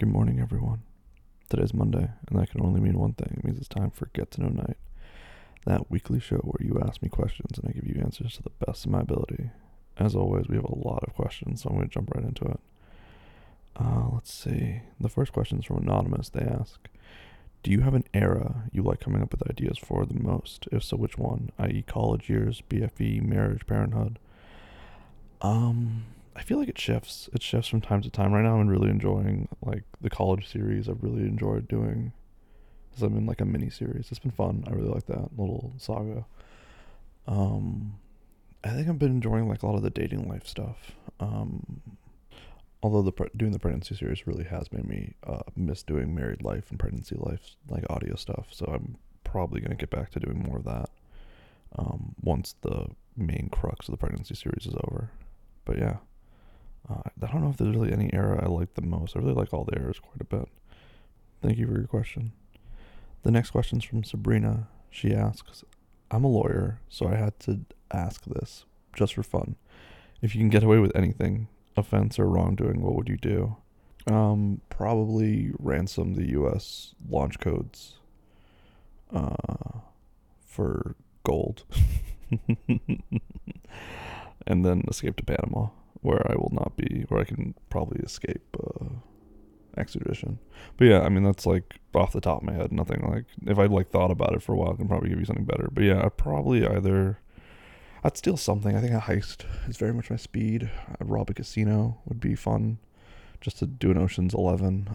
Good morning, everyone. Today's Monday, and that can only mean one thing. It means it's time for Get to Know Night, that weekly show where you ask me questions and I give you answers to the best of my ability. As always, we have a lot of questions, so I'm going to jump right into it. Let's see. The first question is from Anonymous. They ask, do you have an era you like coming up with ideas for the most? If so, which one? I.e. college years, BFE, marriage, parenthood. I feel like it shifts. It shifts from time to time. Right now, I'm really enjoying like the college series. I've really enjoyed doing. Cause I'm in like a mini series. It's been fun. I really like that little saga. Um, I think I've been enjoying like a lot of the dating life stuff. Although doing the pregnancy series really has made me miss doing married life and pregnancy life like audio stuff. So I'm probably gonna get back to doing more of that once the main crux of the pregnancy series is over. But yeah. I don't know if there's really any era I like the most. I really like all the eras quite a bit. Thank you for your question. The next question is from Sabrina. She asks, I'm a lawyer, so I had to ask this, just for fun. If you can get away with anything, offense or wrongdoing, what would you do? Probably ransom the U.S. launch codes for gold. And then escape to Panama, where I can probably escape extradition. But yeah, I mean, that's like off the top of my head. Nothing like, if I'd like thought about it for a while, I can probably give you something better. But yeah, I'd steal something. I think a heist is very much my speed. I'd rob a casino would be fun, just to do an Ocean's 11.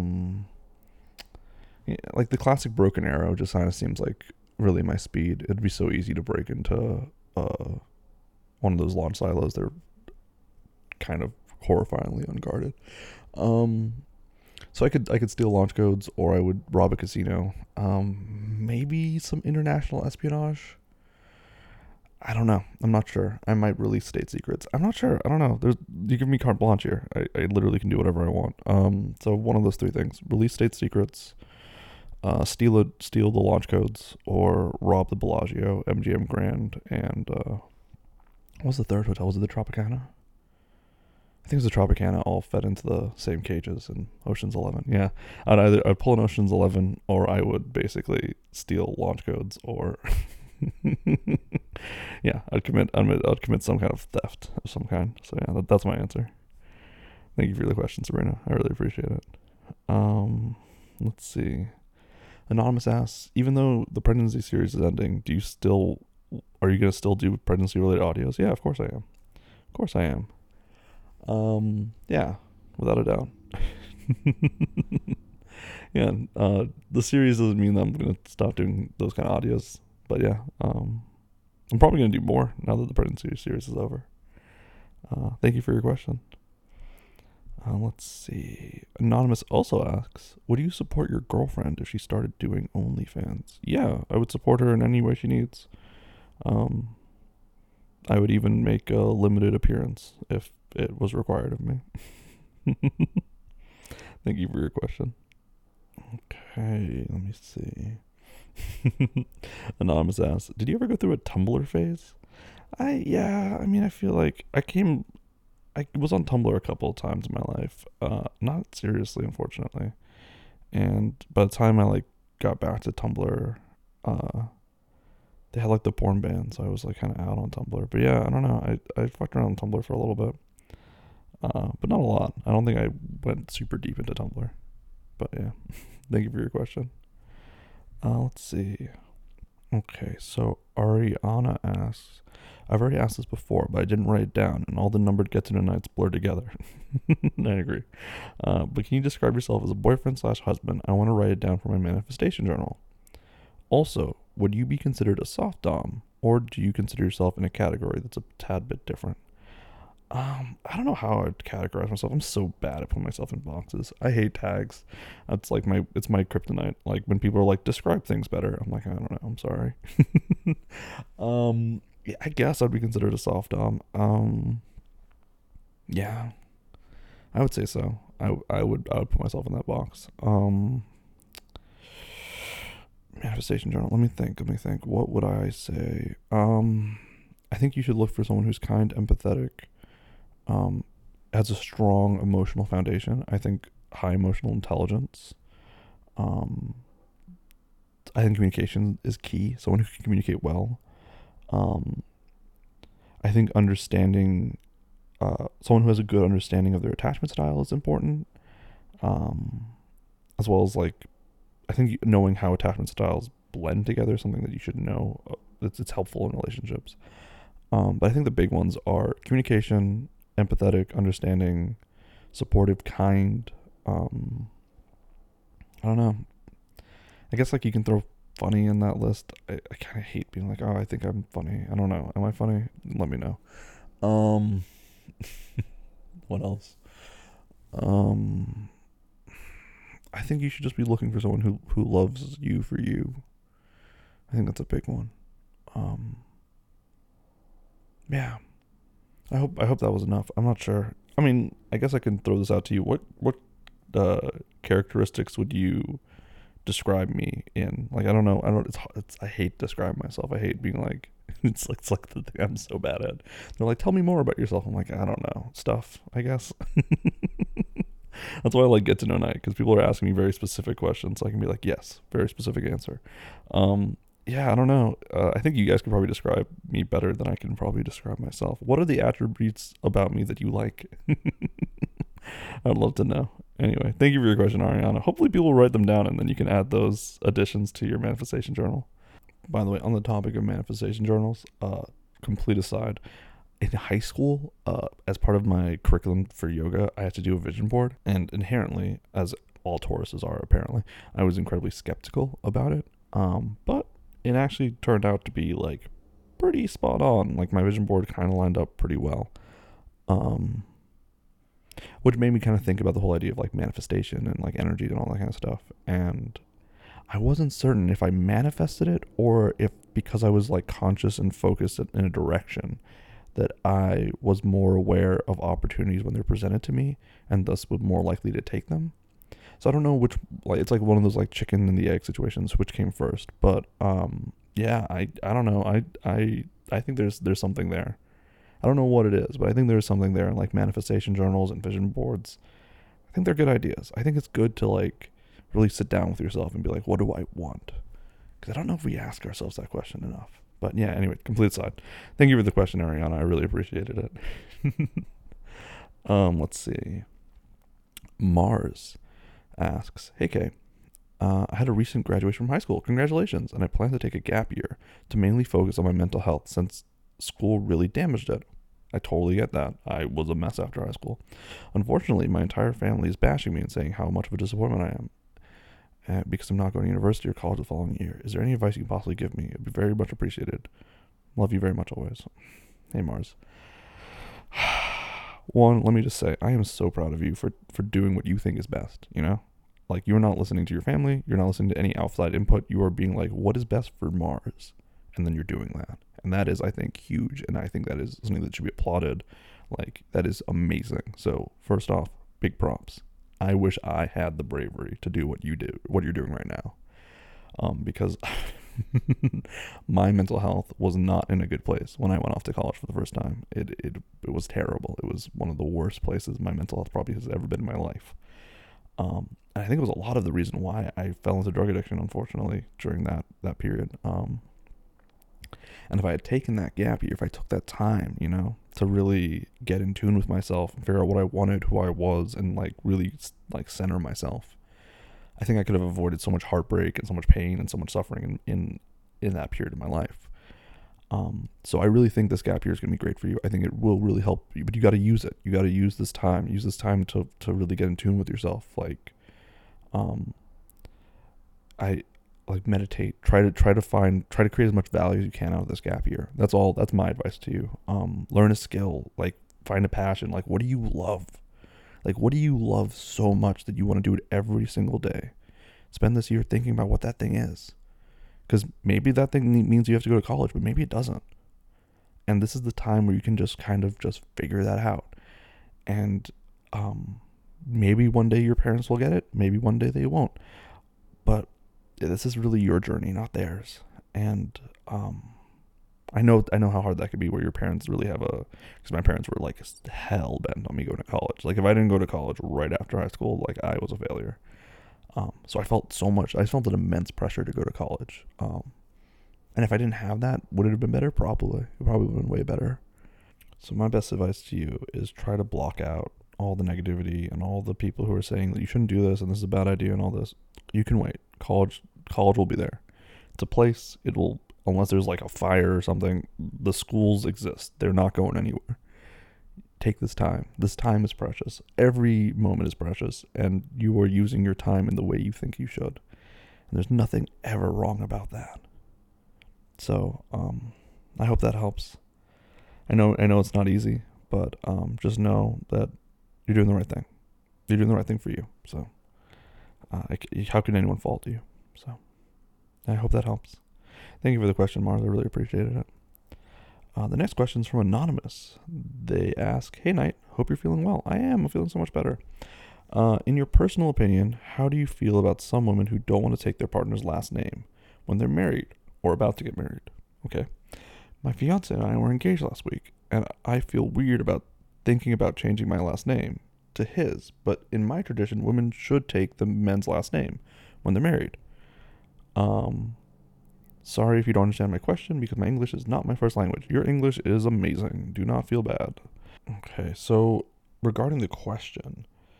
Yeah, like the classic Broken Arrow just kind of seems like really my speed. It'd be so easy to break into one of those launch silos. They're kind of horrifyingly unguarded. So I could steal launch codes, or I would rob a casino. Maybe some international espionage. I don't know. I'm not sure. I might release state secrets. I'm not sure. I don't know. You give me carte blanche here. I literally can do whatever I want. So one of those three things: release state secrets, steal the launch codes, or rob the Bellagio, MGM Grand, and what was the third hotel? Was it the Tropicana? I think it was the Tropicana, all fed into the same cages in Ocean's 11. Yeah, I'd pull an Ocean's 11, or I would basically steal launch codes, or yeah, I'd commit some kind of theft of some kind. So yeah, that's my answer. Thank you for the question, Sabrina. I really appreciate it. Let's see. Anonymous asks, even though the pregnancy series is ending, are you gonna still do pregnancy related audios? Yeah, of course I am. Of course I am. Yeah, without a doubt. Yeah, the series doesn't mean that I'm gonna stop doing those kind of audios, but yeah, I'm probably gonna do more now that the pregnancy series is over. Thank you for your question. Let's see. Anonymous also asks, would you support your girlfriend if she started doing OnlyFans? Yeah, I would support her in any way she needs. I would even make a limited appearance if it was required of me. Thank you for your question. Okay, let me see. Anonymous asks, did you ever go through a Tumblr phase? I mean, I feel like I was on Tumblr a couple of times in my life. Not seriously, unfortunately. And by the time I like got back to Tumblr, they had like the porn ban, so I was like kind of out on Tumblr. But yeah, I don't know. I fucked around on Tumblr for a little bit, but not a lot. I don't think I went super deep into Tumblr. But yeah, thank you for your question. Let's see. Okay, so Ariana asks, I've already asked this before, but I didn't write it down, and all the numbered Get to Know Nights blur together. I agree. But can you describe yourself as a boyfriend/husband? I want to write it down for my manifestation journal. Also, would you be considered a soft dom, or do you consider yourself in a category that's a tad bit different? I don't know how I'd categorize myself. I'm so bad at putting myself in boxes. I hate tags. It's like it's my kryptonite. Like when people are like, describe things better, I'm like, I don't know. I'm sorry. Yeah, I guess I'd be considered a soft dom. Yeah, I would say so. I would put myself in that box. Manifestation journal. Let me think. What would I say? I think you should look for someone who's kind, empathetic, has a strong emotional foundation. I think high emotional intelligence. Um, I think communication is key. Someone who can communicate well. Um, I think understanding, someone who has a good understanding of their attachment style is important. Um, as well as like, I think knowing how attachment styles blend together is something that you should know. It's helpful in relationships. But I think the big ones are communication, empathetic, understanding, supportive, kind. Um, I don't know. I guess like you can throw funny in that list. I kind of hate being like, oh, I think I'm funny. I don't know. Am I funny? Let me know. Um, what else? Um, I think you should just be looking for someone who loves you for you. I think that's a big one. Um, yeah. I hope that was enough. I'm not sure. I mean, I guess I can throw this out to you. What characteristics would you describe me in? Like, I don't know. I don't. It's I hate describing myself. I hate being like. It's like the thing I'm so bad at. They're like, tell me more about yourself. I'm like, I don't know, stuff. I guess. That's why I like Get to Know Night, because people are asking me very specific questions. So I can be like, yes, very specific answer. Yeah, I don't know. I think you guys could probably describe me better than I can probably describe myself. What are the attributes about me that you like? I'd love to know. Anyway, thank you for your question, Ariana. Hopefully people will write them down and then you can add those additions to your manifestation journal. By the way, on the topic of manifestation journals, complete aside, in high school, as part of my curriculum for yoga, I had to do a vision board. And inherently, as all Tauruses are apparently, I was incredibly skeptical about it. But it actually turned out to be like pretty spot on. Like my vision board kind of lined up pretty well. Um, which made me kind of think about the whole idea of like manifestation and like energy and all that kind of stuff. And I wasn't certain if I manifested it or if because I was like conscious and focused in a direction that I was more aware of opportunities when they're presented to me and thus was more likely to take them. So I don't know which, like, it's like one of those like chicken and the egg situations, which came first. But yeah, I don't know. I think there's something there. I don't know what it is, but I think there's something there in like manifestation journals and vision boards. I think they're good ideas. I think it's good to like really sit down with yourself and be like, what do I want? Because I don't know if we ask ourselves that question enough. But yeah, anyway, complete side. Thank you for the question, Ariana. I really appreciated it. Let's see. Mars asks, hey Kay, I had a recent graduation from high school. Congratulations. And I plan to take a gap year to mainly focus on my mental health since school really damaged it. I totally get that. I was a mess after high school. Unfortunately, my entire family is bashing me and saying how much of a disappointment I am because I'm not going to university or college the following year. Is there any advice you can possibly give me? It'd be very much appreciated. Love you very much always. Hey, Mars. One, let me just say, I am so proud of you for doing what you think is best, you know? Like, you're not listening to your family. You're not listening to any outside input. You are being like, what is best for Mars? And then you're doing that. And that is, I think, huge. And I think that is something that should be applauded. Like, that is amazing. So, first off, big props. I wish I had the bravery to do what you do, what you're doing right now. Because my mental health was not in a good place when I went off to college for the first time. It was terrible. It was one of the worst places my mental health probably has ever been in my life. And I think it was a lot of the reason why I fell into drug addiction, unfortunately, during that period. And if I had taken that gap year, if I took that time, you know, to really get in tune with myself and figure out what I wanted, who I was, and like really like center myself, I think I could have avoided so much heartbreak and so much pain and so much suffering in that period of my life. So I really think this gap year is going to be great for you. I think it will really help you, but you got to use it. You got to use this time. Use this time to really get in tune with yourself. Like, I like meditate. Try to create as much value as you can out of this gap year. That's all. That's my advice to you. Learn a skill. Like, find a passion. Like, what do you love? Like, what do you love so much that you want to do it every single day? Spend this year thinking about what that thing is. Because maybe that thing means you have to go to college, but maybe it doesn't. And this is the time where you can just kind of just figure that out. And maybe one day your parents will get it. Maybe one day they won't. But this is really your journey, not theirs. And I know how hard that could be, where your parents really have a, because my parents were like hell bent on me going to college. Like if I didn't go to college right after high school, like I was a failure. So I felt an immense pressure to go to college. And if I didn't have that, would it have been better? Probably. It probably would have been way better. So my best advice to you is try to block out all the negativity and all the people who are saying that you shouldn't do this and this is a bad idea and all this. You can wait. College will be there. It's a place. It will, unless there's like a fire or something, the schools exist. They're not going anywhere. Take this time. This time is precious. Every moment is precious, and you are using your time in the way you think you should. And there's nothing ever wrong about that. So, I hope that helps. I know it's not easy, but just know that you're doing the right thing. You're doing the right thing for you. So, how can anyone fault you? So, I hope that helps. Thank you for the question, Mars. I really appreciated it. The next question is from Anonymous. They ask, "Hey, Knight, hope you're feeling well." I am. I'm feeling so much better. In your personal opinion, how do you feel about some women who don't want to take their partner's last name when they're married or about to get married? Okay. My fiance and I were engaged last week, and I feel weird about thinking about changing my last name to his, but in my tradition, women should take the men's last name when they're married. Sorry if you don't understand my question, because my English is not my first language. Your English is amazing. Do not feel bad. Okay, so regarding the question,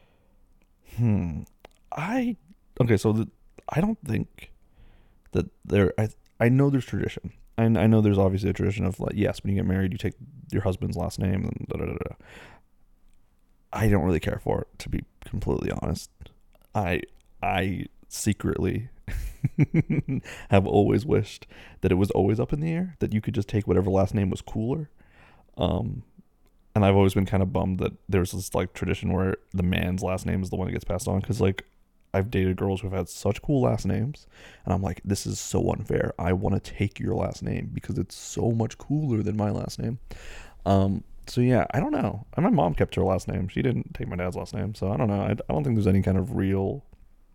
I okay, so I don't think that I know there's tradition. I know there's obviously a tradition of, like, yes, when you get married, you take your husband's last name and da da da da. I don't really care for it, to be completely honest. I secretly have always wished that it was always up in the air, that you could just take whatever last name was cooler. Um, and I've always been kind of bummed that there's this like tradition where the man's last name is the one that gets passed on, because like I've dated girls who've had such cool last names, and I'm like, this is so unfair. I want to take your last name because it's so much cooler than my last name. So yeah, I don't know. And my mom kept her last name. She didn't take my dad's last name, so I don't know. I don't think there's any kind of real.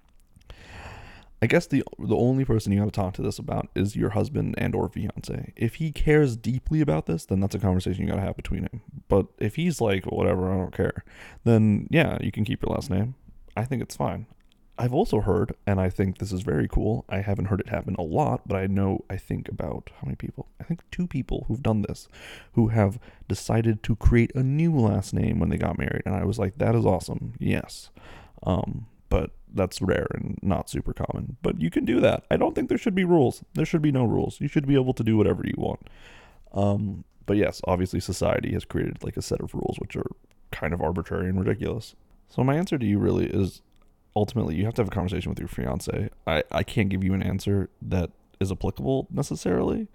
I guess the only person you got to talk to this about is your husband and or fiance. If he cares deeply about this, then that's a conversation you got to have between him. But if he's like, whatever, I don't care, then yeah, you can keep your last name. I think it's fine. I've also heard, and I think this is very cool. I haven't heard it happen a lot, but I think about how many people? I think 2 people who've done this, who have decided to create a new last name when they got married. And I was like, that is awesome. Yes. But that's rare and not super common. But you can do that. I don't think there should be rules. There should be no rules. You should be able to do whatever you want. But yes, obviously society has created like a set of rules which are kind of arbitrary and ridiculous. So my answer to you really is, ultimately you have to have a conversation with your fiance. I can't give you an answer that is applicable necessarily.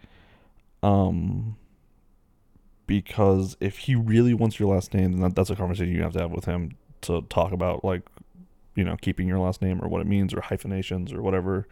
Because if he really wants your last name, then that's a conversation you have to have with him, to talk about, like, keeping your last name or what it means, or hyphenations or whatever.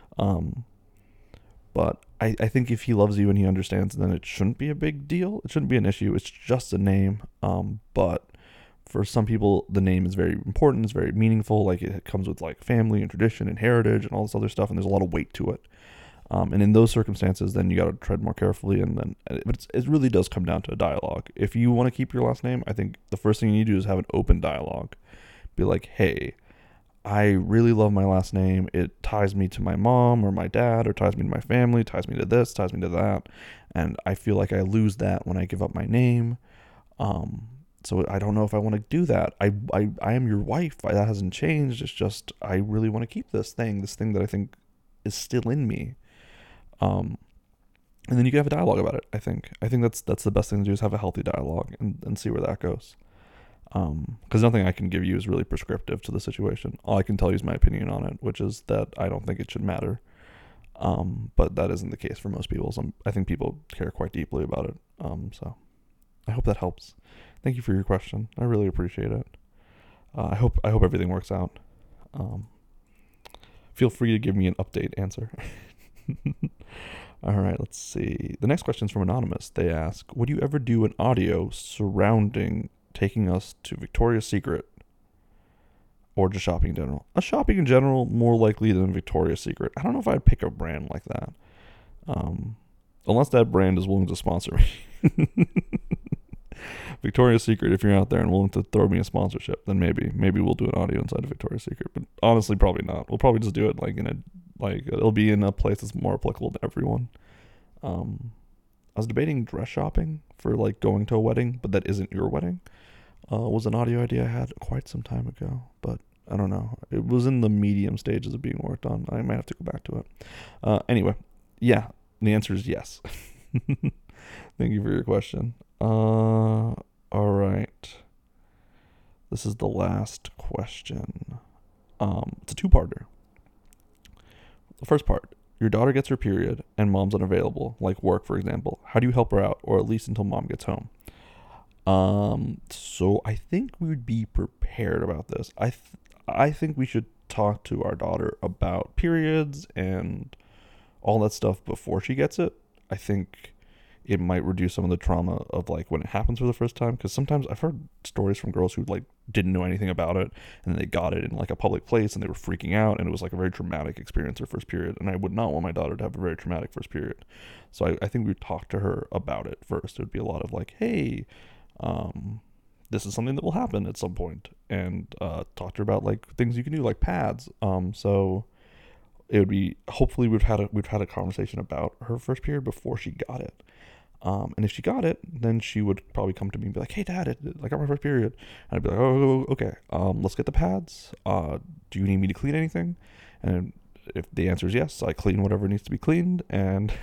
But I think if he loves you and he understands, then it shouldn't be a big deal. It shouldn't be an issue. It's just a name. But for some people, the name is very important. It's very meaningful. Like, it comes with like family and tradition and heritage and all this other stuff. And there's a lot of weight to it. And in those circumstances, then you got to tread more carefully. But it really does come down to a dialogue. If you want to keep your last name, I think the first thing you need to do is have an open dialogue. Be like, hey, I really love my last name. It ties me to my mom or my dad, or ties me to my family, ties me to this, ties me to that. And I feel like I lose that when I give up my name. So I don't know if I want to do that. I am your wife. That hasn't changed. It's just, I really want to keep this thing that I think is still in me. And then you can have a dialogue about it. I think that's the best thing to do, is have a healthy dialogue and see where that goes. Because nothing I can give you is really prescriptive to the situation. All I can tell you is my opinion on it, which is that I don't think it should matter. But that isn't the case for most people. So I think people care quite deeply about it. So I hope that helps. Thank you for your question. I really appreciate it. I hope everything works out. Feel free to give me an update answer. All right, let's see. The next question is from Anonymous. They ask, would you ever do an audio surrounding taking us to Victoria's Secret, or just shopping in general? A shopping in general, more likely than Victoria's Secret. I don't know if I'd pick a brand like that. Unless that brand is willing to sponsor me. Victoria's Secret, if you're out there and willing to throw me a sponsorship, then maybe we'll do an audio inside of Victoria's Secret. But honestly, probably not. We'll probably just do it like it'll be in a place that's more applicable to everyone. I was debating dress shopping for like going to a wedding, but that isn't your wedding. Was an audio idea I had quite some time ago, but I don't know. It was in the medium stages of being worked on. I might have to go back to it. Anyway, yeah, the answer is yes. Thank you for your question. All right. This is the last question. It's a two-parter. The first part: your daughter gets her period and mom's unavailable, like work, for example. How do you help her out, or at least until mom gets home? So I think we would be prepared about this. I think we should talk to our daughter about periods and all that stuff before she gets it. I think it might reduce some of the trauma of like when it happens for the first time, because sometimes I've heard stories from girls who like didn't know anything about it and then they got it in like a public place and they were freaking out and it was like a very traumatic experience their first period, and I would not want my daughter to have a very traumatic first period. So I think we'd talk to her about it first. It would be a lot of like, hey, this is something that will happen at some point, and talk to her about like things you can do like pads. So it would be, hopefully we've had a conversation about her first period before she got it. And if she got it, then she would probably come to me and be like, hey dad, I got my first period. And I'd be like, oh, okay. Let's get the pads. Do you need me to clean anything? And if the answer is yes, I clean whatever needs to be cleaned, and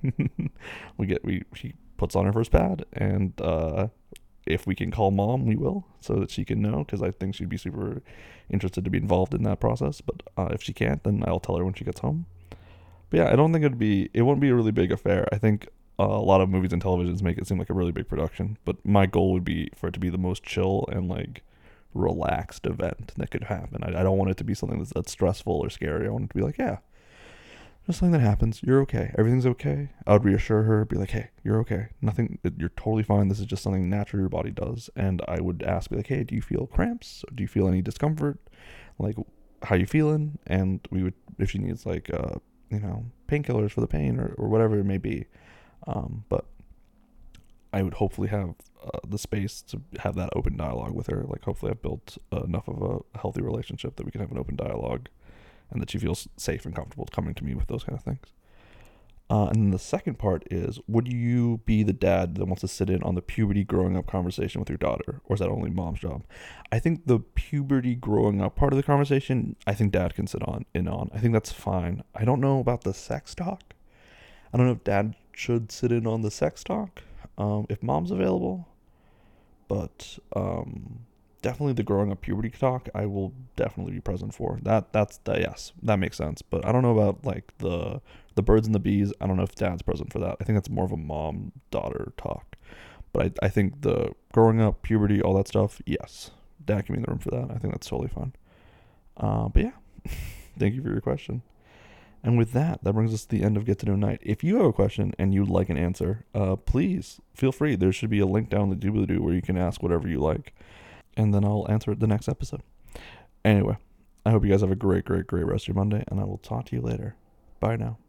she puts on her first pad, and if we can call mom, we will, so that she can know, because I think she'd be super interested to be involved in that process. But if she can't, then I'll tell her when she gets home. But yeah, I don't think it won't be a really big affair. I think a lot of movies and televisions make it seem like a really big production, but my goal would be for it to be the most chill and like relaxed event that could happen. I don't want it to be something that's stressful or scary. I want it to be like, yeah, just something that happens. You're okay. Everything's okay. I would reassure her, be like, hey, you're okay. Nothing, you're totally fine. This is just something naturally your body does. And I would ask, be like, hey, do you feel cramps? Do you feel any discomfort? Like, how you feeling? And we would, if she needs like, painkillers for the pain or whatever it may be. But I would hopefully have the space to have that open dialogue with her. Like, hopefully I've built enough of a healthy relationship that we can have an open dialogue, and that she feels safe and comfortable coming to me with those kind of things. And then the second part is, would you be the dad that wants to sit in on the puberty growing up conversation with your daughter, or is that only mom's job? I think the puberty growing up part of the conversation, I think dad can sit in on. I think that's fine. I don't know about the sex talk. I don't know if dad should sit in on the sex talk, if mom's available. But definitely the growing up puberty talk, I will definitely be present for. Yes, that makes sense. But I don't know about like the birds and the bees. I don't know if dad's present for that. I think that's more of a mom-daughter talk. But I think the growing up, puberty, all that stuff, yes, dad can be in the room for that. I think that's totally fine. But yeah, thank you for your question. And with that brings us to the end of Get to Know Night. If you have a question and you'd like an answer, please feel free. There should be a link down the doobly-doo where you can ask whatever you like, and then I'll answer it the next episode. Anyway, I hope you guys have a great, great, great rest of your Monday, and I will talk to you later. Bye now.